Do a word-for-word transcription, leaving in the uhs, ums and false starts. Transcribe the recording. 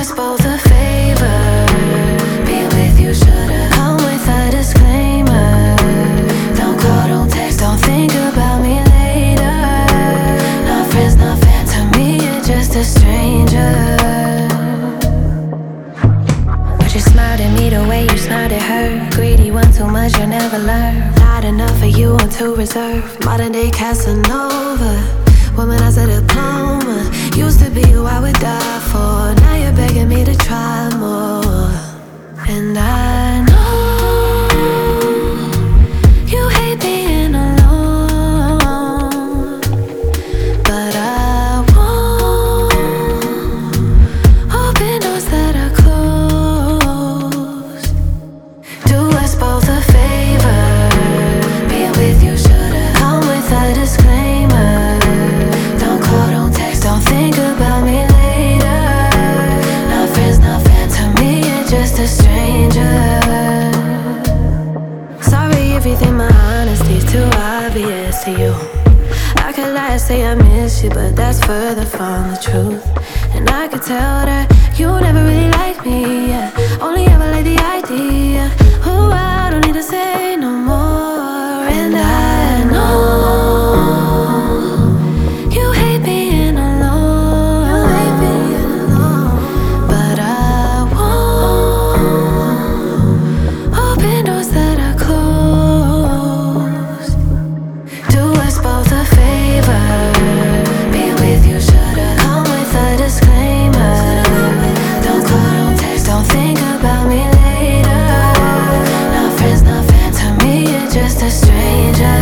us both a favor. Being with you should've come with a disclaimer. Don't call, don't text, don't think about me later. Not friends, not fan, to me you're just a stranger. But you smiled at me the way you smiled at her. Greedy one too much, you'll never learn. Not enough for you, I'm too reserved. Modern day Casanova, womanize a diploma. Used to be who I would die for. Now you're begging me to try more. And I know you hate being alone, but I won't open doors that are closed. Do us both a favor. Being with you should've come with a disclaimer. Don't call, don't text, don't think about me later. Not friends, not fan, to me you're just a stranger. Sorry if you think my honesty's too obvious to you. I could lie and say I miss you, but that's further from the truth. And I could tell that you never really liked me, yeah. Only ever liked the idea. Oh, I don't need to say no more. And I know you hate being alone, you hate being alone, but I won't open doors that are closed. Do us both a favor. Being with you should've come with a disclaimer. Don't call, don't text, don't think about me later. Not friends, not fan, to me you're just a stranger.